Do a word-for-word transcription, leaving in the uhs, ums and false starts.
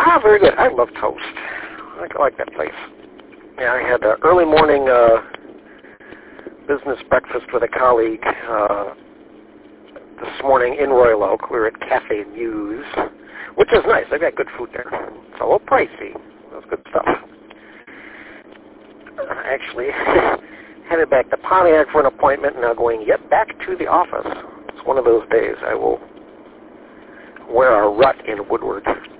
Ah, very good. I love toast. I like that place. Yeah, I had an early morning uh, business breakfast with a colleague uh, this morning in Royal Oak. We were at Cafe Muse, which is nice. They've got good food there. It's a little pricey. That's good stuff. Uh, actually, headed back to Pontiac for an appointment, and now going yet back to the office. It's one of those days I will wear a rut in Woodward.